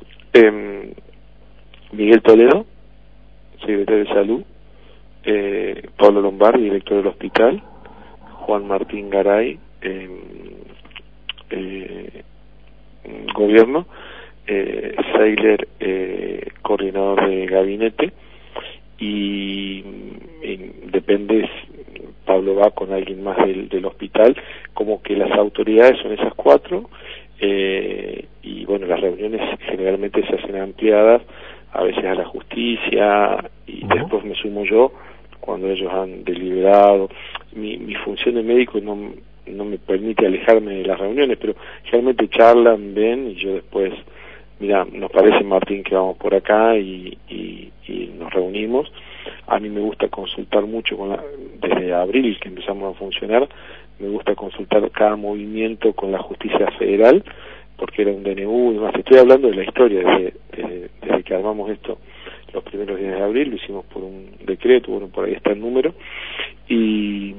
Eh, Miguel Toledo, secretario de Salud, eh, Pablo Lombardi, director del hospital, Juan Martín Garay, eh, eh, gobierno, eh, Seiler, eh, coordinador de gabinete, y, y depende, Pablo va con alguien más del, del hospital, como que las autoridades son esas cuatro, eh, y bueno, las reuniones generalmente se hacen ampliadas, a veces a la justicia, y uh-huh. después me sumo yo cuando ellos han deliberado. Mi, mi función de médico no, no me permite alejarme de las reuniones, pero generalmente charlan, ven, y yo después, mira, nos parece, Martín, que vamos por acá, y, y, y nos reunimos. A mí me gusta consultar mucho, con la, desde abril que empezamos a funcionar, me gusta consultar cada movimiento con la justicia federal, porque era un D N U y demás. Estoy hablando de la historia, desde, desde, desde que armamos esto los primeros días de abril, lo hicimos por un decreto, bueno, por ahí está el número, y,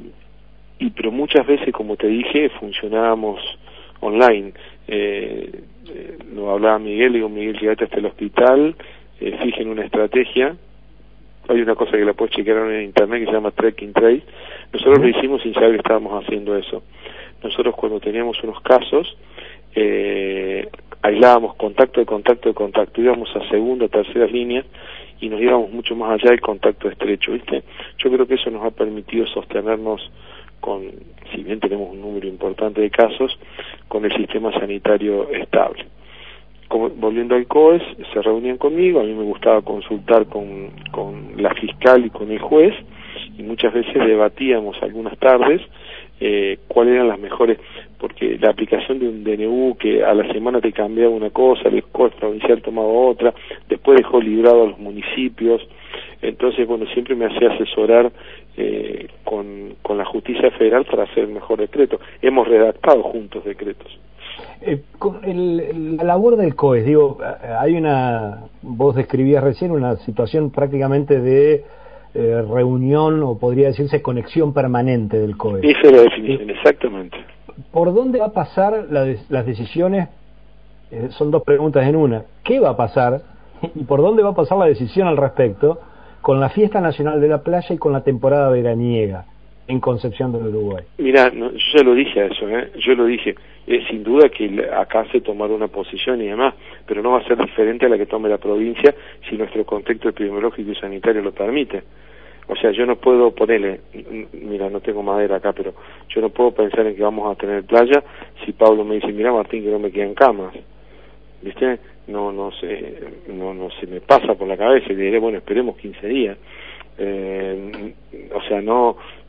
y pero muchas veces, como te dije, funcionábamos online. Eh, eh, lo hablaba Miguel, digo, Miguel, llegate hasta el hospital, eh, fijen una estrategia. Hay una cosa que la puedes chequear en internet que se llama Tracking Trace. Nosotros lo hicimos sin saber que estábamos haciendo eso. Nosotros, cuando teníamos unos casos, eh, aislábamos contacto de contacto de contacto, íbamos a segunda, tercera línea, y nos íbamos mucho más allá del contacto estrecho, ¿viste? Yo creo que eso nos ha permitido sostenernos con, si bien tenemos un número importante de casos, con el sistema sanitario estable. Como, volviendo al C O E S, se reunían conmigo, a mí me gustaba consultar con, con la fiscal y con el juez, y muchas veces debatíamos algunas tardes eh, cuáles eran las mejores, porque la aplicación de un D N U que a la semana te cambiaba una cosa, el C O E S provincial tomaba otra, después dejó librado a los municipios. Entonces, bueno, siempre me hacía asesorar eh, con, con la justicia federal para hacer el mejor decreto. Hemos redactado juntos decretos. Eh, con el, la labor del C O E S, digo, hay una, vos describías recién una situación prácticamente de eh, reunión, o podría decirse conexión permanente del C O E S. Esa es la definición, eh, exactamente. ¿Por dónde va a pasar la de, las decisiones? Eh, son dos preguntas en una. ¿Qué va a pasar? ¿Y por dónde va a pasar la decisión al respecto con la Fiesta Nacional de la Playa y con la temporada veraniega en Concepción del Uruguay? Mira, no, yo ya lo dije a eso, ¿eh? yo lo dije, es sin duda que acá se tomará una posición y demás, pero no va a ser diferente a la que tome la provincia si nuestro contexto epidemiológico y sanitario lo permite. O sea, yo no puedo ponerle, mira, no tengo madera acá, pero yo no puedo pensar en que vamos a tener playa si Pablo me dice, mira, Martín, que no me quedan camas, ¿viste? No, no sé, no, no se me pasa por la cabeza, y diré, bueno, esperemos quince días. Eh, o sea, no,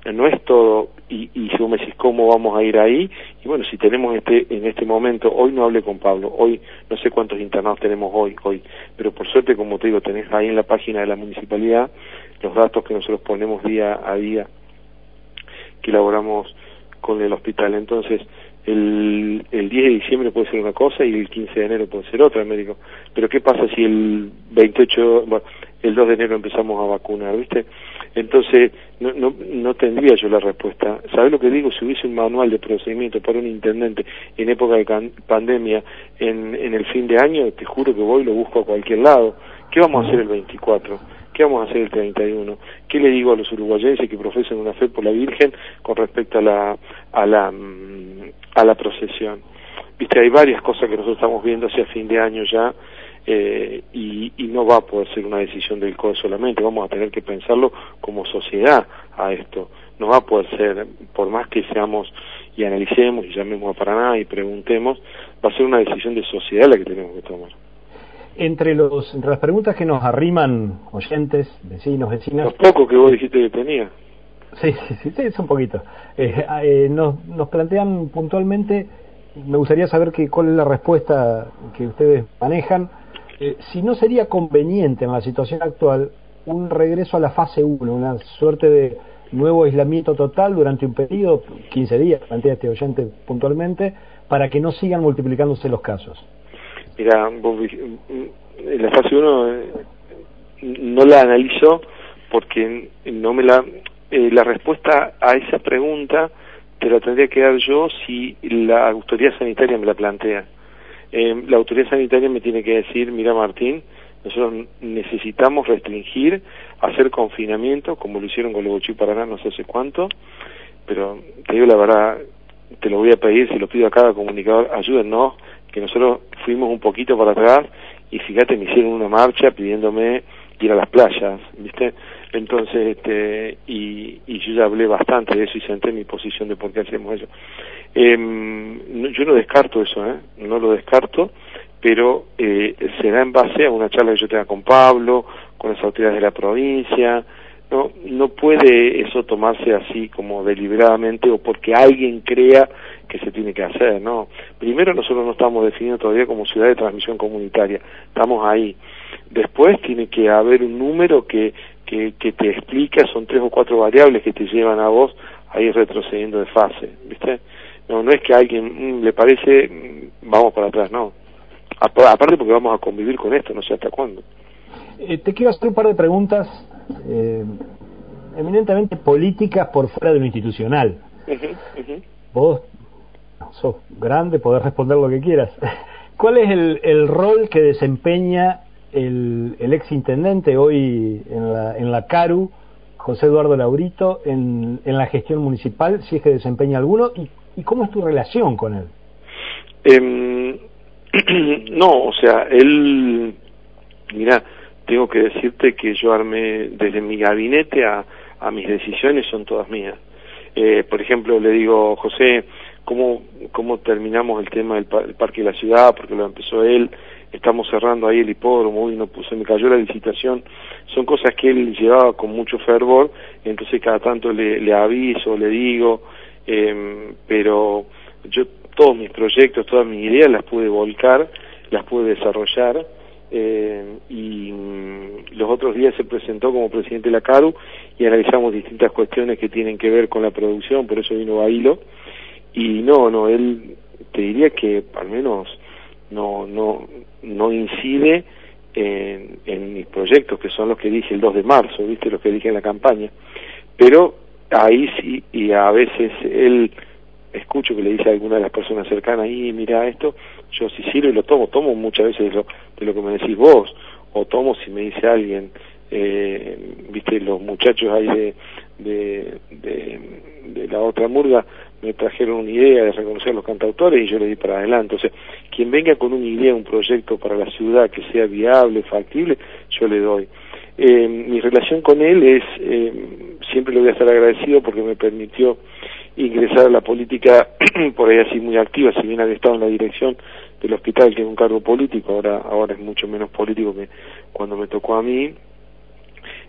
no es todo, y, y si vos me decís cómo vamos a ir ahí, y bueno, si tenemos este en este momento, hoy no hablé con Pablo, hoy no sé cuántos internados tenemos hoy, hoy, pero por suerte, como te digo, tenés ahí en la página de la municipalidad los datos que nosotros ponemos día a día, que elaboramos con el hospital. Entonces, el, el diez de diciembre puede ser una cosa y el quince de enero puede ser otra, médico. Pero ¿qué pasa si el veintiocho, bueno, el dos de enero empezamos a vacunar, viste? Entonces, no, no, no tendría yo la respuesta. ¿Sabés lo que digo? Si hubiese un manual de procedimiento para un intendente en época de can pandemia, en, en el fin de año, te juro que voy y lo busco a cualquier lado. ¿Qué vamos a hacer el veinticuatro? ¿Qué vamos a hacer el treinta y uno? ¿Qué le digo a los uruguayenses que profesan una fe por la Virgen con respecto a la a la a la procesión? Viste, hay varias cosas que nosotros estamos viendo hacia fin de año ya, eh, y, y no va a poder ser una decisión del C O E solamente, vamos a tener que pensarlo como sociedad a esto. No va a poder ser, por más que seamos y analicemos y llamemos a Paraná y preguntemos, va a ser una decisión de sociedad la que tenemos que tomar. Entre los entre las preguntas que nos arriman oyentes, vecinos, vecinas... Los pocos que vos dijiste que tenía. Sí, sí, sí, sí, es un poquito. Eh, eh, nos, nos plantean puntualmente, me gustaría saber que, cuál es la respuesta que ustedes manejan, eh, si no sería conveniente en la situación actual un regreso a la fase uno, una suerte de nuevo aislamiento total durante un periodo, quince días, plantea este oyente puntualmente, para que no sigan multiplicándose los casos. Mira, vos, la fase uno eh, no la analizo porque no me la... Eh, la respuesta a esa pregunta te la tendría que dar yo si la autoridad sanitaria me la plantea. Eh, la autoridad sanitaria me tiene que decir, mira Martín, nosotros necesitamos restringir, hacer confinamiento, como lo hicieron con Levochí Paraná no sé hace cuánto, pero te digo la verdad, te lo voy a pedir, si lo pido a cada comunicador, ayúdennos, que nosotros fuimos un poquito para atrás y fíjate, me hicieron una marcha pidiéndome ir a las playas, ¿viste? Entonces, este, y, y yo ya hablé bastante de eso y senté mi posición de por qué hacemos eso. Eh, no, yo no descarto eso, ¿eh? No lo descarto, pero eh, será en base a una charla que yo tenga con Pablo, con las autoridades de la provincia. No, no puede eso tomarse así como deliberadamente o porque alguien crea que se tiene que hacer, ¿no? Primero, nosotros no estamos definidos todavía como ciudad de transmisión comunitaria, estamos ahí. Después tiene que haber un número que, que, que te explica, son tres o cuatro variables que te llevan a vos a ir retrocediendo de fase, ¿viste? No, no es que a alguien mmm, le parece, mmm, vamos para atrás, no. Aparte porque vamos a convivir con esto, no sé hasta cuándo. Eh, te quiero hacer un par de preguntas eh, eminentemente políticas por fuera de lo institucional. Uh-huh, uh-huh. Vos sos grande, podés responder lo que quieras. ¿Cuál es el, el rol que desempeña el, el ex intendente hoy en la, en la CARU, José Eduardo Laurito, en, en la gestión municipal, si es que desempeña alguno, y, y cómo es tu relación con él? Eh, no, o sea, él, mira, tengo que decirte que yo armé desde mi gabinete a, a mis decisiones son todas mías. Eh, por ejemplo, le digo, José, ¿cómo, cómo terminamos el tema del par el parque de la ciudad? Porque lo empezó él, estamos cerrando ahí el hipódromo y no puse, me cayó la licitación. Son cosas que él llevaba con mucho fervor, entonces cada tanto le, le aviso, le digo, eh, pero yo todos mis proyectos, todas mis ideas las pude volcar, las pude desarrollar. Eh, y mm, los otros días se presentó como presidente de la CARU y analizamos distintas cuestiones que tienen que ver con la producción, por eso vino Bailo, y no, no, él te diría que al menos no no no incide en, en mis proyectos, que son los que dije el dos de marzo, viste, los que dije en la campaña, pero ahí sí, y a veces él, escucho que le dice a alguna de las personas cercanas, y mira esto, yo si sirve lo tomo, tomo muchas veces de lo, de lo que me decís vos, o tomo si me dice alguien, eh, viste, los muchachos ahí de, de, de, de la otra murga me trajeron una idea de reconocer los cantautores y yo le di para adelante. O sea, quien venga con una idea, un proyecto para la ciudad que sea viable, factible, yo le doy. Eh, mi relación con él es, eh, siempre le voy a estar agradecido porque me permitió ingresar a la política por ahí así muy activa, si bien había estado en la dirección del hospital, que es un cargo político, ahora ahora es mucho menos político que cuando me tocó a mí.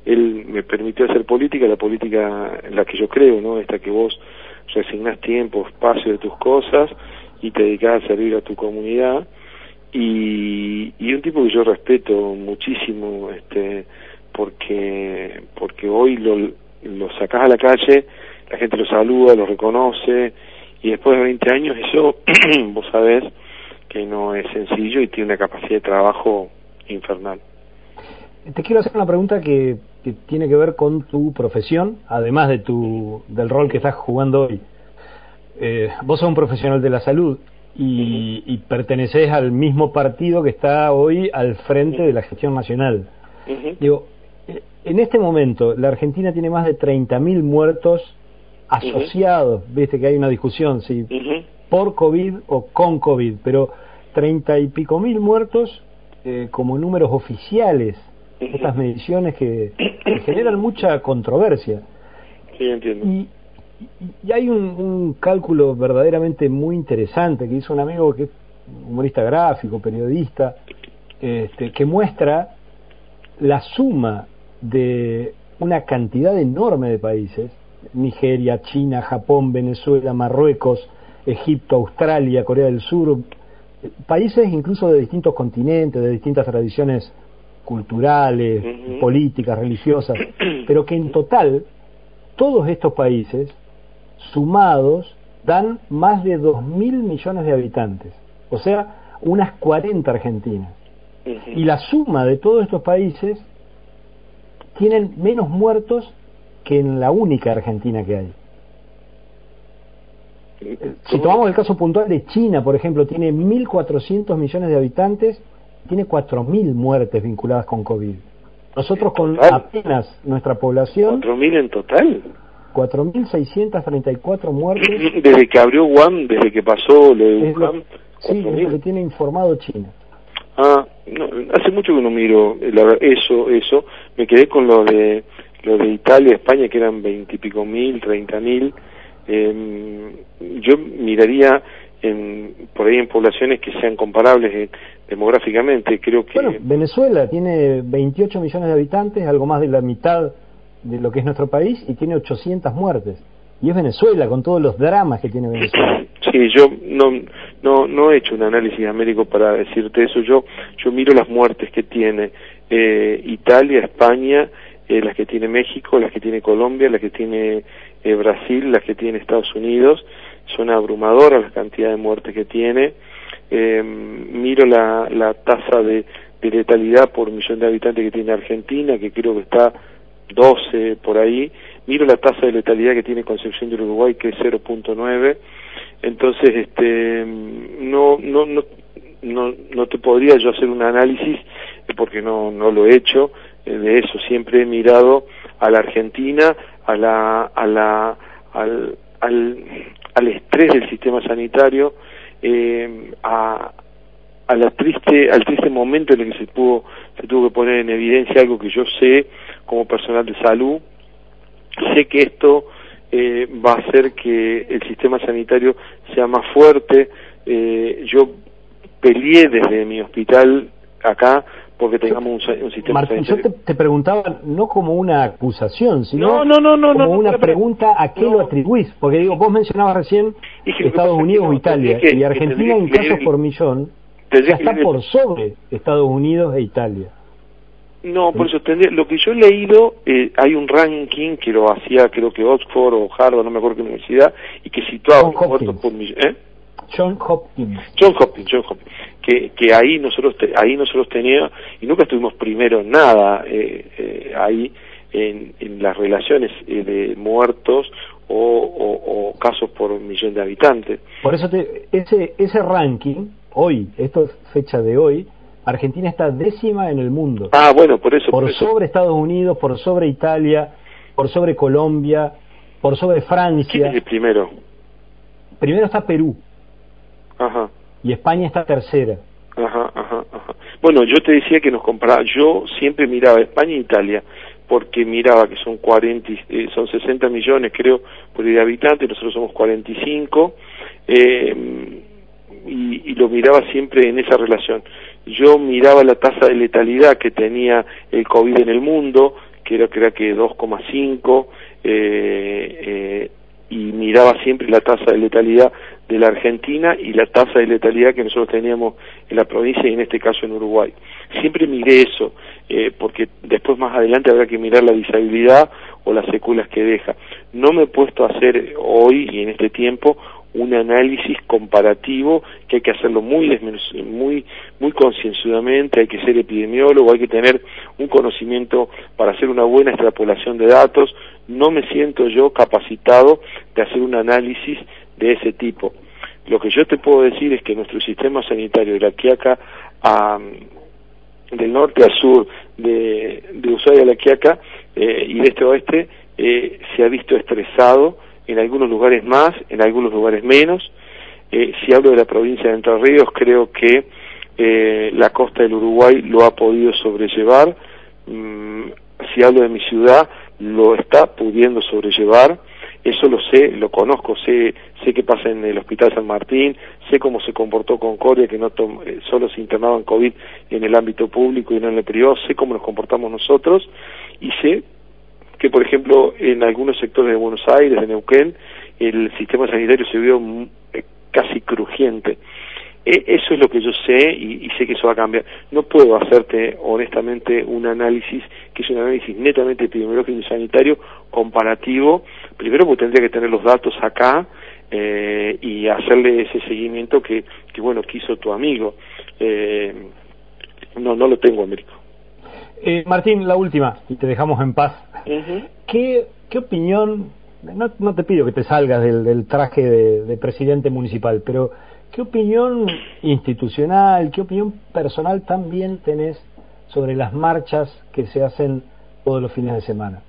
él me permitió hacer política, la política en la que yo creo, ¿no? Esta que vos resignás tiempo, espacio de tus cosas y te dedicás a servir a tu comunidad. Y, y un tipo que yo respeto muchísimo, este, porque porque hoy lo, lo sacás a la calle, la gente lo saluda, lo reconoce, y después de veinte años eso, vos sabés que no es sencillo y tiene una capacidad de trabajo infernal. Te quiero hacer una pregunta que, que tiene que ver con tu profesión, además de tu del rol que estás jugando hoy. Eh, vos sos un profesional de la salud y, y pertenecés al mismo partido que está hoy al frente de la gestión nacional. Uh-huh. Digo, en este momento la Argentina tiene más de treinta mil muertos asociados, uh-huh. Viste que hay una discusión si uh-huh. por COVID o con COVID, pero treinta y pico mil muertos eh, como números oficiales, uh-huh. Estas mediciones que, que generan mucha controversia. Sí, entiendo. Y, y hay un, un cálculo verdaderamente muy interesante que hizo un amigo que es humorista gráfico, periodista, este, que muestra la suma de una cantidad enorme de países: Nigeria, China, Japón, Venezuela, Marruecos, Egipto, Australia, Corea del Sur, países incluso de distintos continentes, de distintas tradiciones culturales, uh-huh. políticas, religiosas, pero que en total todos estos países sumados dan más de dos mil millones de habitantes, o sea, unas cuarenta Argentinas. Uh-huh. Y la suma de todos estos países tienen menos muertos que en la única Argentina que hay. Si tomamos el caso puntual de China, por ejemplo, tiene mil cuatrocientos millones de habitantes, tiene cuatro mil muertes vinculadas con COVID. Nosotros con apenas nuestra población... ¿cuatro mil en total? cuatro mil seiscientos treinta y cuatro muertes. Desde que abrió Wuhan, desde que pasó lo de Wuhan. Sí, es lo que tiene informado China. Ah, no, hace mucho que no miro la, eso, eso. Me quedé con lo de lo de Italia, España, que eran veintipico mil, treinta mil. Eh, yo miraría en, por ahí en poblaciones que sean comparables eh, demográficamente. Creo que bueno, Venezuela tiene veintiocho millones de habitantes, algo más de la mitad de lo que es nuestro país, y tiene ochocientas muertes. Y es Venezuela, con todos los dramas que tiene Venezuela. Sí, yo no no no he hecho un análisis américo para decirte eso. Yo yo miro las muertes que tiene eh, Italia, España, eh, las que tiene México, las que tiene Colombia, las que tiene eh, Brasil, las que tiene Estados Unidos. Son abrumadoras las cantidades de muertes que tiene. Eh, miro la, la tasa de, de letalidad por millón de habitantes que tiene Argentina, que creo que está doce por ahí. Miro la tasa de letalidad que tiene Concepción del Uruguay, que es cero punto nueve. Entonces, este, no, no, no, no, no te podría yo hacer un análisis porque no, no lo he hecho de eso. Siempre he mirado a la Argentina, a la, a la, al, al, al estrés del sistema sanitario, eh, a, a la triste, al triste momento en el que se pudo, se tuvo que poner en evidencia algo que yo sé como personal de salud. Sé que esto eh, va a hacer que el sistema sanitario sea más fuerte. Eh, yo peleé desde mi hospital acá porque tengamos un, un sistema Martín, sanitario. Yo te, te preguntaba no como una acusación, sino no, no, no, no, como no, una no, pregunta a qué no. lo atribuís. Porque digo, vos mencionabas recién Estados Unidos o Italia, que, y Argentina en casos por millón ya está por sobre Estados Unidos e Italia. No, por eso tendría, lo que yo he leído, eh, hay un ranking que lo hacía, creo que Oxford o Harvard, no me acuerdo qué universidad, y que situaba los muertos por millón. ¿Eh? John Hopkins. John Hopkins, John Hopkins. Que, que ahí nosotros te, ahí nosotros teníamos, y nunca estuvimos primero en nada, eh, eh, ahí en, en las relaciones eh, de muertos o, o, o casos por un millón de habitantes. Por eso te, ese, ese ranking, hoy, esto es fecha de hoy, Argentina está décima en el mundo. Ah, bueno, por eso. Por, por eso. sobre Estados Unidos, por sobre Italia, por sobre Colombia, por sobre Francia. ¿Quién es el primero? Primero está Perú. Ajá. Y España está tercera. Ajá, ajá, ajá. Bueno, yo te decía que nos comparaba, yo siempre miraba España e Italia, porque miraba que son cuarenta, eh, son sesenta millones, creo, por de habitantes, nosotros somos cuarenta y cinco, eh, y, y lo miraba siempre en esa relación. Yo miraba la tasa de letalidad que tenía el COVID en el mundo, que creo que era que dos coma cinco, eh, eh, y miraba siempre la tasa de letalidad de la Argentina y la tasa de letalidad que nosotros teníamos en la provincia y en este caso en Uruguay. Siempre miré eso, eh, porque después más adelante habrá que mirar la disabilidad o las secuelas que deja. No me he puesto a hacer hoy y en este tiempo un análisis comparativo, que hay que hacerlo muy muy muy concienzudamente, hay que ser epidemiólogo, hay que tener un conocimiento para hacer una buena extrapolación de datos. No me siento yo capacitado de hacer un análisis de ese tipo. Lo que yo te puedo decir es que nuestro sistema sanitario de La Quiaca, a, del norte al sur, de, de Ushuaia a La Quiaca, eh, y de este a oeste, eh, se ha visto estresado, en algunos lugares más, en algunos lugares menos. Eh, si hablo de la provincia de Entre Ríos, creo que eh, la costa del Uruguay lo ha podido sobrellevar. Mm, si hablo de mi ciudad, lo está pudiendo sobrellevar. Eso lo sé, lo conozco, sé sé qué pasa en el Hospital San Martín, sé cómo se comportó Concordia, que no eh, solo se internaba en COVID en el ámbito público y no en el privado, sé cómo nos comportamos nosotros, y sé que, por ejemplo, en algunos sectores de Buenos Aires, de Neuquén, el sistema sanitario se vio casi crujiente. E eso es lo que yo sé y, y sé que eso va a cambiar. No puedo hacerte, honestamente, un análisis que es un análisis netamente epidemiológico y sanitario comparativo, primero porque tendría que tener los datos acá eh, y hacerle ese seguimiento que, que, bueno, que hizo tu amigo. Eh, no, no lo tengo, Américo. Eh, Martín, la última, y te dejamos en paz. Uh-huh. ¿Qué, qué opinión, no, no te pido que te salgas del, del traje de, de presidente municipal, pero qué opinión institucional, qué opinión personal también tenés sobre las marchas que se hacen todos los fines de semana?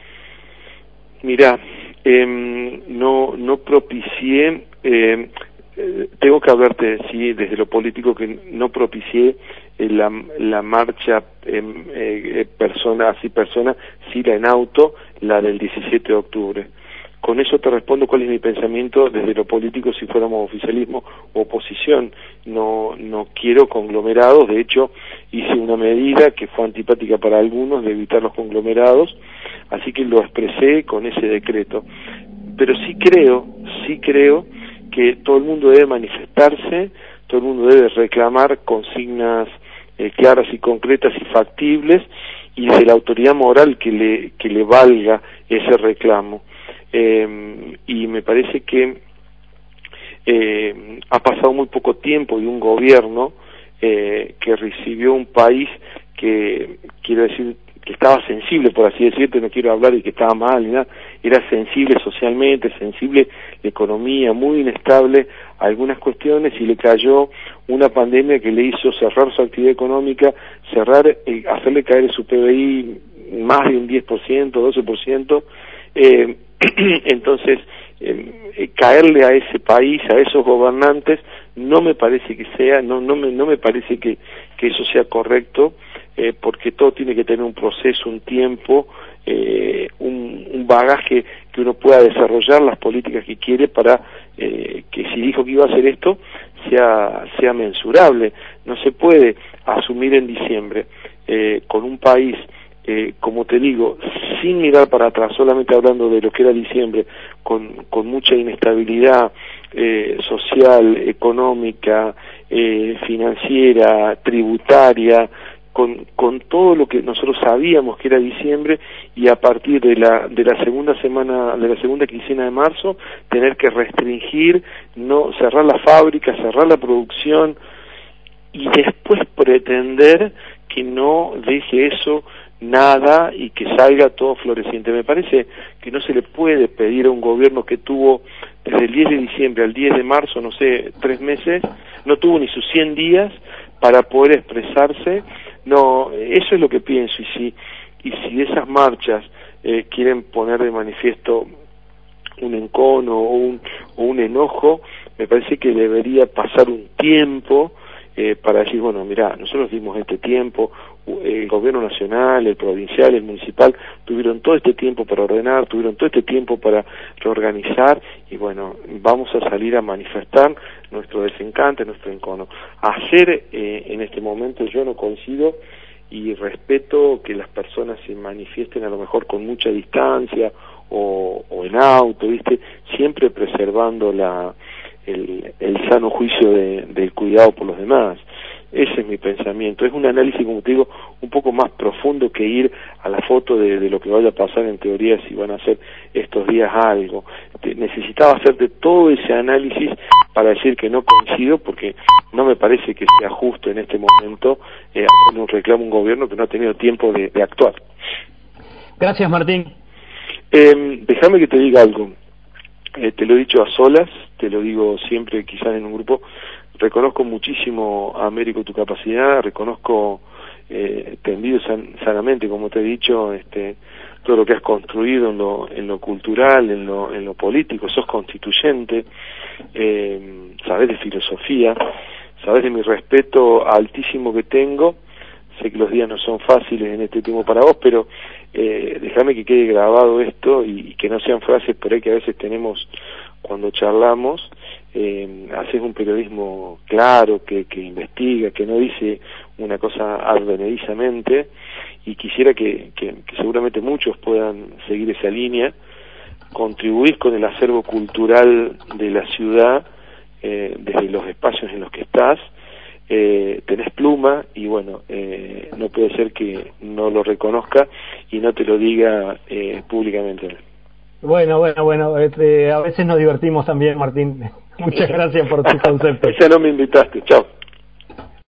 Mirá, eh, no, no propicié, eh, eh, tengo que hablarte, sí, desde lo político, que no propicié eh, la, la marcha eh, eh, persona, así persona, sí la en auto, la del diecisiete de octubre. Con eso te respondo cuál es mi pensamiento desde lo político si fuéramos oficialismo o oposición. No, no quiero conglomerados, de hecho hice una medida que fue antipática para algunos de evitar los conglomerados, así que lo expresé con ese decreto. Pero sí creo, sí creo que todo el mundo debe manifestarse, todo el mundo debe reclamar consignas eh, claras y concretas y factibles, y desde la autoridad moral que le, que le valga ese reclamo. Eh, y me parece que eh, ha pasado muy poco tiempo de un gobierno eh, que recibió un país que, quiero decir, que estaba sensible, por así decirte, no quiero hablar de que estaba mal ni nada, era sensible socialmente, sensible la economía, muy inestable a algunas cuestiones, y le cayó una pandemia que le hizo cerrar su actividad económica, cerrar, eh, hacerle caer su P B I más de un diez por ciento, doce por ciento, eh, entonces eh, caerle a ese país, a esos gobernantes, no me parece que sea, no no me no me parece que, que eso sea correcto, eh, porque todo tiene que tener un proceso, un tiempo, eh, un, un bagaje que uno pueda desarrollar las políticas que quiere para eh, que si dijo que iba a hacer esto sea sea mensurable. No se puede asumir en diciembre eh, con un país, Eh, como te digo, sin mirar para atrás, solamente hablando de lo que era diciembre, con, con mucha inestabilidad eh, social, económica, eh, financiera, tributaria, con, con todo lo que nosotros sabíamos que era diciembre, y a partir de la, de la segunda semana, de la segunda quincena de marzo, tener que restringir, no cerrar la fábrica, cerrar la producción, y después pretender que no deje eso nada y que salga todo floreciente. Me parece que no se le puede pedir a un gobierno que tuvo desde el diez de diciembre al diez de marzo, no sé, tres meses, no tuvo ni sus cien días para poder expresarse. No, eso es lo que pienso, y si, y si esas marchas eh, quieren poner de manifiesto un encono o un, o un enojo, me parece que debería pasar un tiempo eh, para decir, bueno, mirá, nosotros dimos este tiempo, el gobierno nacional, el provincial, el municipal, tuvieron todo este tiempo para ordenar, tuvieron todo este tiempo para reorganizar, y bueno, vamos a salir a manifestar nuestro desencante, nuestro encono. Hacer eh, en este momento, yo no coincido y respeto que las personas se manifiesten a lo mejor con mucha distancia o, o en auto, ¿viste? Siempre preservando la el, el sano juicio de, del cuidado por los demás. Ese es mi pensamiento. Es un análisis, como te digo, un poco más profundo que ir a la foto de, de lo que vaya a pasar en teoría si van a hacer estos días algo. Te, necesitaba hacerte todo ese análisis para decir que no coincido, porque no me parece que sea justo en este momento eh, hacer un reclamo a un gobierno que no ha tenido tiempo de, de actuar. Gracias, Martín. Eh, déjame que te diga algo. Eh, te lo he dicho a solas, te lo digo siempre quizás en un grupo. Reconozco muchísimo, Américo, tu capacidad, reconozco, eh, te envidio san, sanamente, como te he dicho, este, todo lo que has construido en lo, en lo cultural, en lo, en lo político, sos constituyente, eh, sabés de filosofía, sabés de mi respeto altísimo que tengo. Sé que los días no son fáciles en este tiempo para vos, pero eh, déjame que quede grabado esto y, y que no sean frases por ahí que a veces tenemos cuando charlamos. Eh, haces un periodismo claro, que, que investiga, que no dice una cosa advenedizamente, y quisiera que, que, que seguramente muchos puedan seguir esa línea. Contribuís con el acervo cultural de la ciudad eh, desde los espacios en los que estás. Eh, tenés pluma y bueno, eh, no puede ser que no lo reconozca y no te lo diga eh, públicamente. Bueno, bueno, bueno, este, a veces nos divertimos también, Martín. Muchas gracias por tus conceptos. Esa no me invitaste, chao.